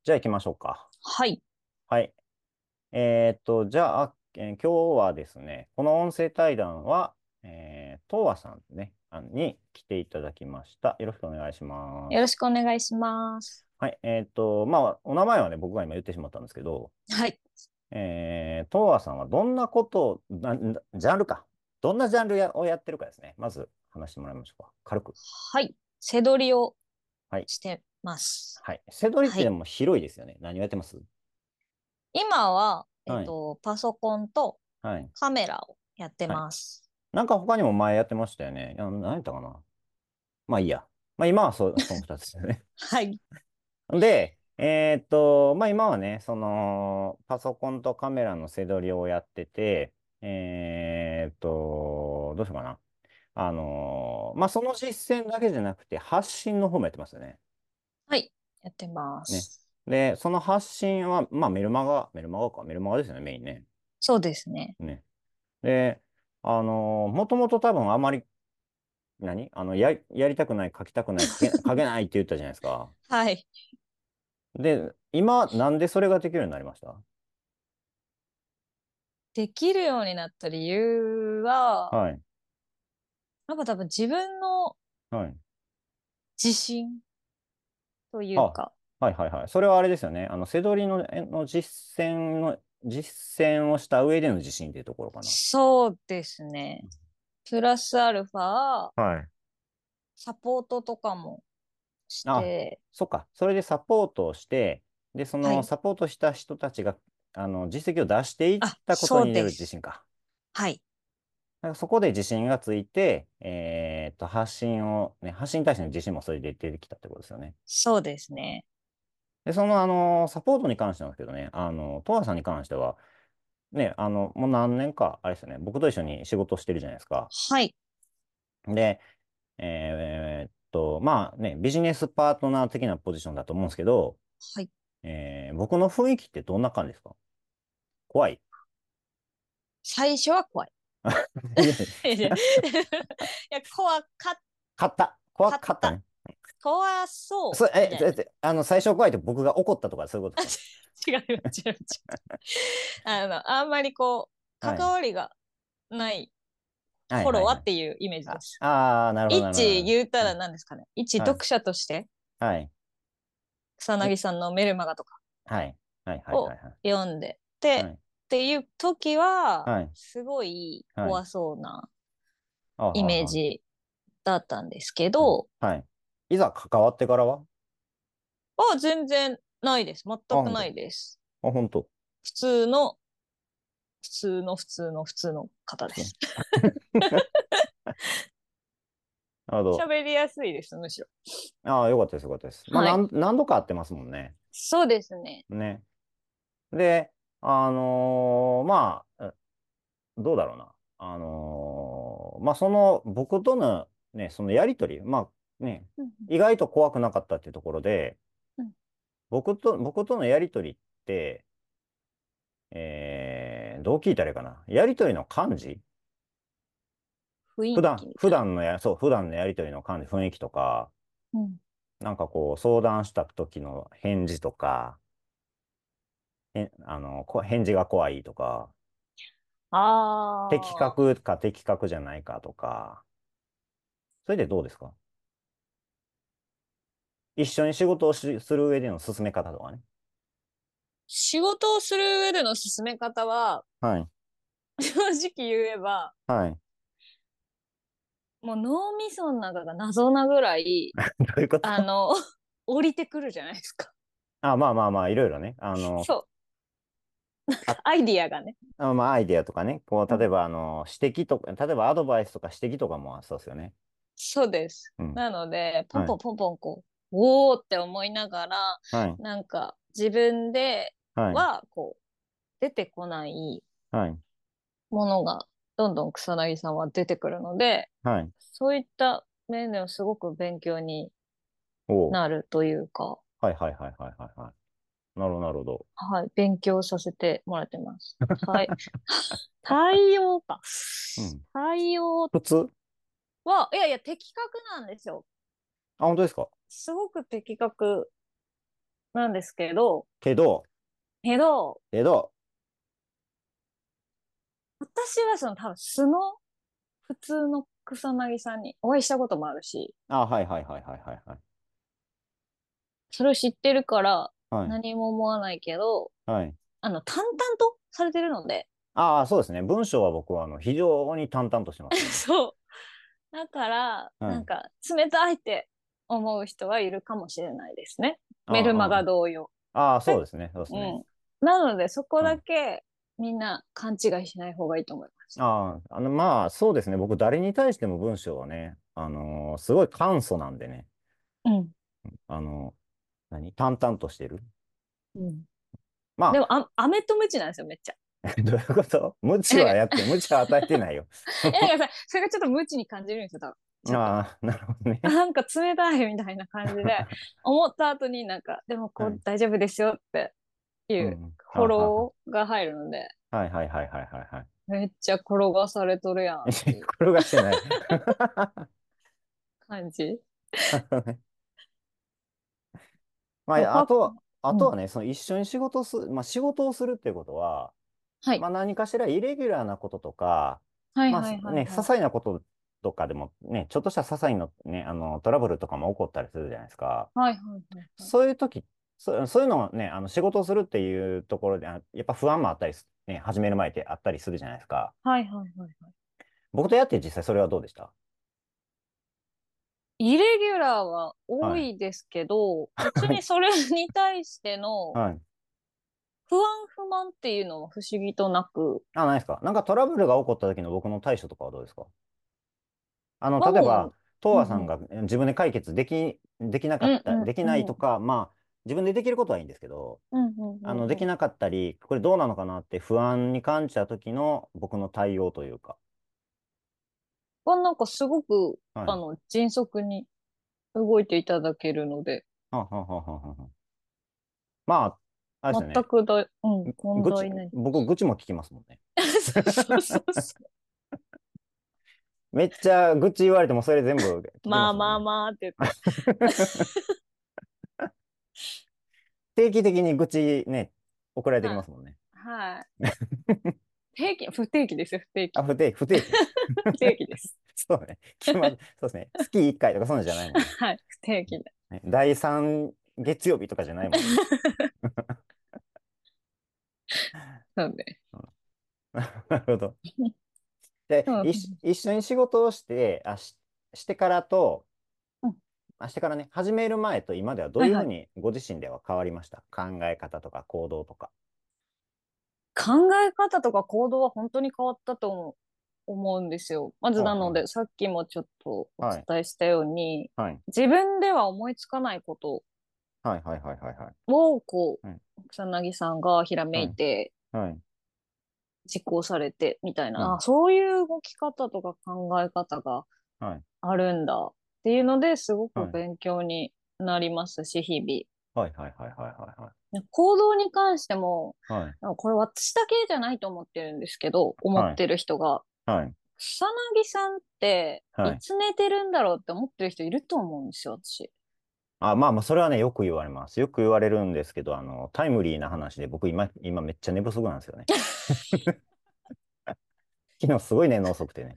じゃあ行きましょうか。 はい。 はい。じゃあ、今日はですね、この音声対談は、東和さんね、に来ていただきました。よろしくお願いします。 よろしくお願いします。 はい。まあ、お名前はね、僕が今言ってしまったんですけど、 はい。 東和さんはどんなことを、ジャンルか。どんなジャンルをやってるかですね。まず話してもらいましょうか。軽く。 はい。背取りをはい。 してます。 はい。背取りっはい。 てでも広いですよね。何をやってます？ 今は、 はい。 パソコンとはい。 カメラをやってはい。 ます。 なんか他にも前やってましたよね。何やったかな。まあいいや。まあ今はその二つですよね。 はい。 で、まあ今はね、パソコンとカメラの背取りをやってて、どうしようかな。まあその実践だけじゃなくて発信の方もやってますよね。 はい。やってまね。 す。 で、その発信は、まあメルマガですよね、メインね。 そうですね。 ね。で、もともと多分あまり、やりたくない、書きたくない、書けないって言ったじゃないですか。 はい。 で、今、なんでそれができるようになりました？ できるようになった理由は、 はい。 なんか多分自分のはい。 自信というあ、 か、 はいはいはい。それはあれですよね。背取り実践をした上での自信っていうところかな。 そうですね。プラスアルファ、 はい。 サポートとかもしあ、 て、 そっか。それでサポートをして、で、そはい。 のサポートした人たちが、実績を出していっあ、 たことそうによるです。 自信か。 はい。 だからそこで自信がついて、発信に対しての自信もそれで出てきたってことですよね。 そうですね。 で、サポートに関してなんですけどね、トアさんに関しては、ね、もう何年か、あれですよね、僕と一緒に仕事をしてるじゃないですか。 はい。 で、まあね、ビジネスパートナー的なポジションだと思うんですけど、 はい。 僕の雰囲気ってどんな感じですか？怖い？ 最初は怖い。 いや、 いやいやいや怖かった。 かったね。 怖そそ、 う、みえ、 たいな。 最初怖いって僕が怒ったとかそういうことあ、 ですか？ 違う、違う、違う。あんまりはい。 関わりがないはいはいはい。 フォロワーっていうイメージであ、 す。 なるほどなるほどなる一言ったらほど。 何ですかね。一はい。 読者として、 はい。 草え、 薙さんのメルマガとかはい。はいはいはをいはい。 読んで、で、 はい。 っていう時は、 はい。 すごいはい。 怖そうなあはイメーは。 ジだったんですけはい。 ど、 はい。いざ関わってからは？ 全然ないです。 あ、 全くな本当。 いです。 あ、本当。 普通の、普通の方普通。 です。 なるほど。 喋りやすいです、むしろ。 ああ、よかったです、よかったです。まあ、 はい。 何度か会ってますもんね。 そうですね。 ね。で、まあ、どうだろうな。まあ、僕とのね、そのやりとり、まあね、 うん意外と怖くなかったっていうところで、 うん、 僕とのやりとりって、どう聞いたらいいかな。やりとりの感じ、 雰囲気みたい普段のやりとりの感じ、雰囲気とか、 な。うん、 なんかこう、相談した時の返事とか、返事が怖いとか、的ああ、 確か的確じゃないかとか、それでどうですか？一緒に仕事をする上での進め方とかね。 仕事をする上での進め方は、 はい。 正直言えば、 はい。 もう脳みその中が謎なぐらい、 どういうこと？ あの、降りてくるじゃないですか。 あ、まあまあまあ、いろいろね。 そう。 あ、 アイディアがね。 まあ、アイデアとかね。こう、 うん。 例えば、指摘とか、例えばアドバイスとか指摘とかもそうですよね。 そうです。 うん。 なので、ポンはい。 ポンポンポンおーって思いながら、 はい。 なんか自分ではい。 は、出てこないはい。 ものが、どんどん草薙さんは出てくるので、 はい。 そういった面ではすごく勉強におう。 なるというか、 はいはいはいはいはいはい。なるほど、なるほど。 はい、勉強させてもらってます。はい。対応か。 うん。 対応普通？ は、いやいや、的確なんですよ。 あ、本当ですか？ すごく的確なんですけど、 けど、 けど、 けど、 私はその多分素の普通の草薙さんにお会いしたこともあるし、 あ、はいはいはいはいはいはい。 それを知ってるからはい。 何も思わないけど、 はい。 淡々とされてるので、 ああ、そうですね。文章は僕は非常に淡々としてますもんね。 そう。だから、 はい。 冷たいって思う人はいるかもしれないですね。 あメルマガあ、 同様。 ああ、そうですね。そうですね。 うん。なので、そこはい。 だけみんな勘違いしない方がいいと思います。 ああ、まあ、そうですね。僕、誰に対しても文章はね、すごい簡素なんでね。 うん。 あの淡々としてる。 うん。 までも、飴とムチなんですよ、めっちゃ。 あ、どういうこと？無知なんか、 はやって、無知は与えてないよ。 なんかさ、それがちょっと無知に感じるんですよ、多分。ちょっと。 ああ、なるほどね。 なんか冷たいみたいな感じで、思った後にでもこはい。 う大丈夫ですよっていううん。あフォはローが入るので、 はいはいはいはいはいはい。 めっちゃ転がされとるやんっていう転がしてない。 感じ。 まあ、あパ、 とは、あうん。 とはね、その一緒にまあ、仕事をするっていうことは、 はい。 まあ、何かしらイレギュラーなこととか、まあ、 はいはいはいね、些はい。 細なこととかでもね、ちょっとした些細なね、トラブルとかも起こったりするじゃないですか。 はいはいはいはい。 そういう時、そういうのをね、仕事をするっていうところで、やっぱ不安もあったりね、始める前ってあったりするじゃないですか。 はいはいはいはい。 僕とやって実際それはどうでした？ イレギュラーは多はい。 いですけど、別にそれに対してのはい。 不安不満っていうのは不思議となく、 あ、ないですか？なんかトラブルが起こった時の僕の対処とかはどうですか？例えば、 もう、 東うんうん、 和さんが自分で解決できなかった、 うんうんできないうん、 とか、まあ、自分でできることはいいんですけど、 うんうんうんうん。 できなかったり、これどうなのかなって不安に感じた時の僕の対応というか。 なんかすごく、 はい。 迅速に動いていただけるので、 はあはあはあはあはあ。まあ、あれですよね。 全く問題ない。 僕、愚痴も聞きますもんね。 そうそうそうそう。 めっちゃ愚痴言われてもそれ全部聞きまあまあますもんね。 まあって言って。 定期的に愚痴ね、送られてきまはい。 すもんね。 はい。不定期ですよ、不定あ、 期。 不定期。 不定期です。 そうね。そうですね。月1回とかそういうのじゃないもんね。 はい、不定期で。 ね第3月曜日とかじゃないもんね。 そうで。 うん。なるほど。で、 うん。 一緒に仕事をしてからと、 うん。 してからね、始める前と今ではどうはいはい。 いうふうにご自身では変わりました？考え方とか行動とか。 考え方とか行動は本当に変わったと思うんですよ。まずはいはい。 なので、さっきもちょっとおはい。 伝えしたように、 はい。 自分では思いつかないことはいはいはいはいはい。 を、 はい。 草薙さんがひらめはい。 いて、 はい。 実行されて、みたいな、 はい。 そういう動き方とか考え方がはい。 あるんだっていうのですごくはい。 勉強になりますし、日々。 はいはいはいはいはいはい。 行動に関しても、 はい。 これ私だけじゃないと思ってるんですけど、思はい。 ってる人が。 はい。 草薙さんってはい。 いつ寝てるんだろうって思ってる人いると思うんですよ、私。 あ、まあまあ、それはね、よく言われます。よく言われるんですけど、タイムリーな話で、僕今めっちゃ寝不足なんですよね。昨日すごい寝の遅くてね。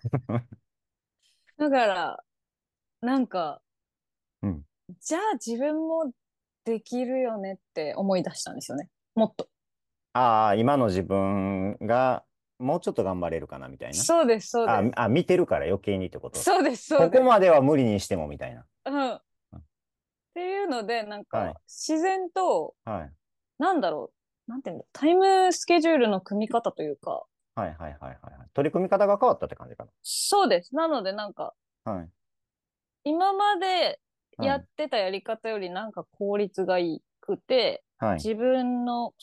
だから、なんか、 うん。 じゃあ自分もできるよねって思い出したんですよね。もっと。 ああ、今の自分がもうちょっと頑張れるかな、みたいな。 そうです、そうです。 見てるから余計にってこと？ そうです、そうここです。 までは無理にしても、みたいな。 うん。っうんていうので、 はい。 自然と、 はい。 なんだろなんていうんだ、タイムスケジュールの組み方というか、 はいはいはいはいはい。取り組み方が変わったって感じかそうです。なのでな。はい。 今まではい。 やってたやり方より効率がいいくて、 はい。 自分の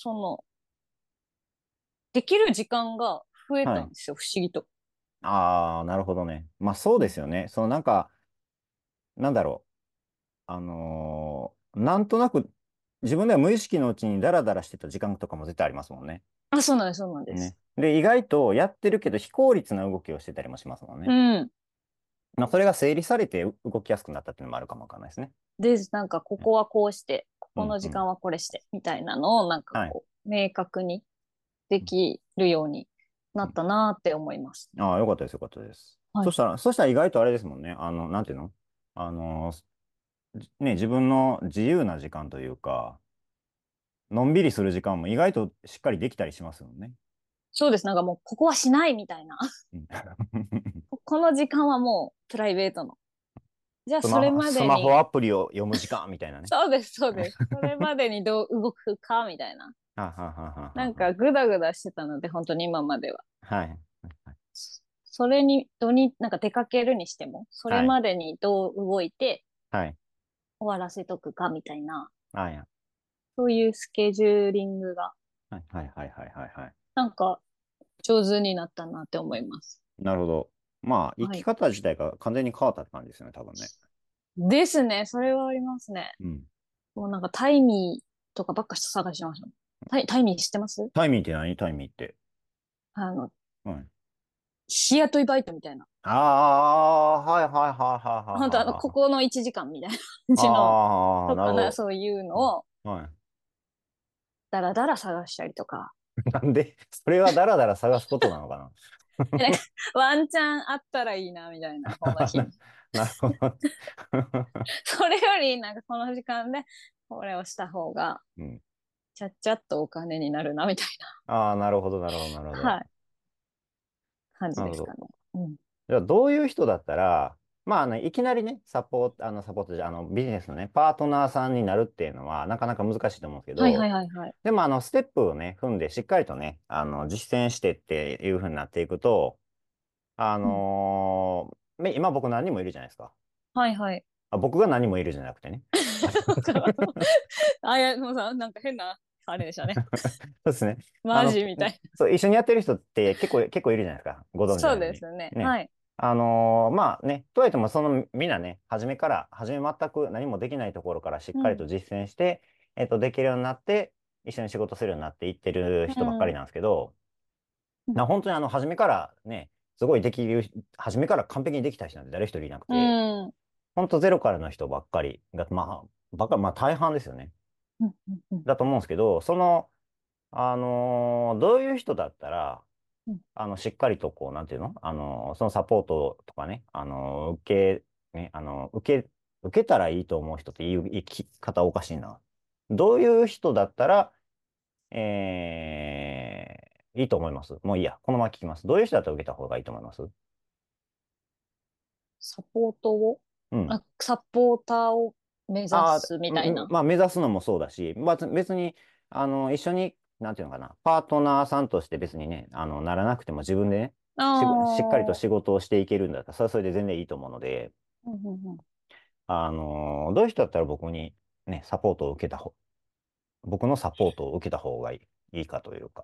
できる時間が増えはい。 たんですよ、不思議と。 ああ、なるほどね。まあそううん。 ですよね。なんか、なんだろう。なんとなく自分では無意識のうちにダラダラしてた時間とかも絶対ありますもんね。 あ、そうなんです、そうなんです。 ね。で、意外とやってるけど非効率な動きをしてたりもしますもんうね。 ん。 まあ、それが整理されて動きやすくなったっていうのもあるかもわかんないですね。 で、なんかここはこうして、ここのうんうん。 時間はこれして、みたいなのをなんかはい。 こう、明確にできるようになったなって思います。 ああ、よかったです、よかったです。 はい。 そしたら意外とあれですもんね。なんていうのね、自分の自由な時間というか、のんびりする時間も意外としっかりできたりしますよね。 そうです。なんかもう、ここはしないみたいな。 うん。 この時間はもうプライベートの。じゃあそれスまでに、 マホアプリを読む時間みたいなね。 そうです、そうです。それまでにどう動くかみたいな。 はははははは。 なんかグダグダしてたので、本当に今までは。 はい。 それに、なんか出かけるにしても、それはい。 までにどう動いてはい。 終わらせとくかみたいな、 はい。 そういうスケジューリングが、 はい。はい。はい。はい。はい。はい。 なんか上手になったなって思います。 なるほど。まあ、生はい。 き方自体が完全に変わったって感じですよね、多分ね。 ですね。それはありますね。 うん。 もうなんかタイミーとかばっか探してました。タイミー知ってます？ タイミーって何？タイミーって。 あの、 はい。 日雇いバイトみたいな。 ああ、はいはいはいはい本当こはいはいはい。 この1時間みたいな感じの、 ああ、 とかな、 なるほそういうど。 のをはい。 だらだら探したりとか。 なんで、それはダラダラ探すことなのかなんかワンチャンあったらいいな、みたいな、このな。 日に。 なるほど。 それより、なんかこの時間でこれをした方が、 うん。 ちゃっちゃっとお金になるな、みたいああ、なるほど、なるほど、なるほな、 ど。 はい、感じなるほど。 ですかね。うん。 じゃあ、どういう人だったら、まあ、いきなりね、サポートじゃ、ビジネスのね、パートナーさんになるっていうのは、なかなか難しいと思うんですけはいはいど、 はいはい。 でも、ステップをね、踏んで、しっかりとね、実践してっていう風になっていくと、 うん。 今僕何人もいるじゃないですか。 はいはい。 僕が何人もいるじゃなくてね。 だから、あ、いや、もうさ、なんか変な、あれでしたね。 そうですね。 マジみたいな。 そう、一緒にやってる人って結構いるじゃないですか。ご存知のそうように。 ですね。 ね。 はい。 まあね、とはいっても、みんなね、初め全く何もできないところからしっうん。 かりと実践して、できるようになって、一緒に仕事するようになっていってるうん。 人ばっかりなんですけど、 うん。 本当に初めからね、すごい初めから完璧にできた人なんて誰一人いなくうて、 ん。 本当ゼロからの人ばっかりが、まあ大半ですよね。 うん。うん。 だと思うんですけど、どういう人だったら、 うん。 しっかりとこう、なんていうのそのサポートとかね、受けたらいいと思う人って言い方おかしいな。どういう人だったら、いいと思います？もういいや。このまま聞きます。どういう人だったら受けた方がいいと思います？ サポートを、 うん。 サポーターを目指あすみあ、 たいな。 まあ、目指すのもそうだし、まあ、別に、一緒に、なんていうのかな、パートナーさんとして別にね、ならなくても自分でね、 あしっかりとあ。 仕事をしていけるんだったら、それはそれで全然いいと思うので、 うんうんうん。 どういう人だったらね、僕のサポートを受けた方がいいかというか。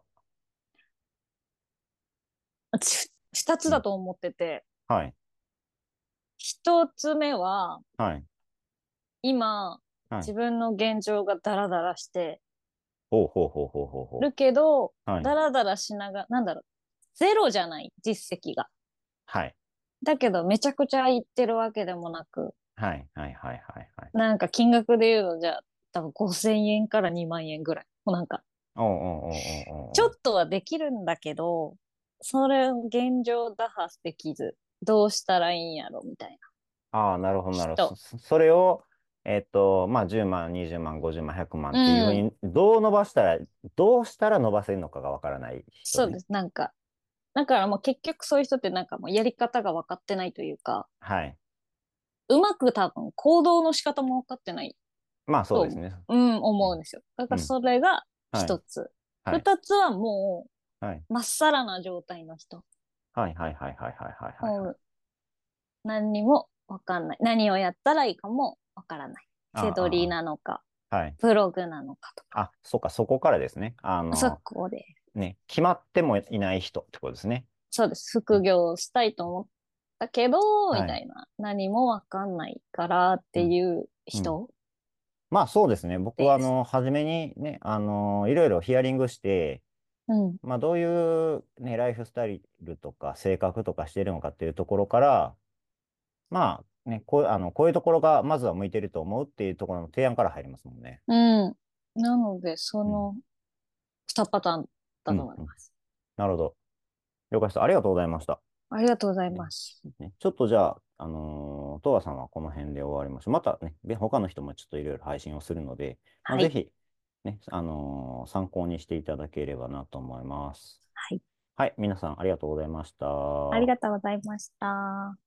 二つうん。 だと思ってて、 はい。 一つ目は、 はい。 今、 はい。 自分の現状がダラダラしてほうほうほうほうほうほるけど、 う。はい。 ダラダラしながら、なんだろう、ゼロじゃない、実績が。 はい。 だけど、めちゃくちゃいってるわけでもなく、 はい。はい。はい。はい。はい。 なんか金額で言うと、じゃあ、多分5000円から2万円ぐらい。もうなんか、 おうおうおうおうちょっおうおう。 とはできるんだけど、それを現状打破できず、どうしたらいいんやろ、みたいなああ、なるほど、なるほど。 人。 それを、まあ、10万、20万、50万、100万うっていうふうん。 に、どうしたら伸ばせるのかがわからない人ね。 そうです。なんか、だからもう結局そういう人ってなんかもうやり方が分かってないというか、 はい。 うまく多分行動の仕方も分かってないまあ、そうですと、 ね。 うん、 うん。 思うんですよ。だからうん。 それがはい。 一つ。 はい。 二つはもはい。 う、まっさらな状態の人。 はい。はい。はい。はい。はい。はい。はい。はい。 もう何にも分かんない。何をやったらいいかも分からない。 あセドリあ、あなのか、 あ。はい。 ブログなのかとか。 あ、そっか、そこからですね。 そこで。 ね、決まってもいない人ってことですね。 そうです。副ね。 業したいと思ったけど、みはい。 たいな。何も分かんないからってうん。 いううん。 人まあ、そうですね。僕は、 です。 初めにね、いろいろヒアリングして、 うん。 まあ、どういうね、ライフスタイルとか性格とかしているのかっていうところから、 まあね、こういうところがまずは向いてると思うっていうところの提案から入りますもんね。 うん。なので、そうん。 の2パターンだとうん。うん。 思います。 なるほど。了解した。ありがとうございました。 ありがとうございね、 ます。 ちょっとじゃあ、東和さんはこの辺で終わりましょう。またね、他の人もちょっといろいろ配信をするので、まあ、 はい。 ぜひ、ね、参考にしていただければなと思います。 はい。 はい、皆さんありがとうございましありた。 がとうございました。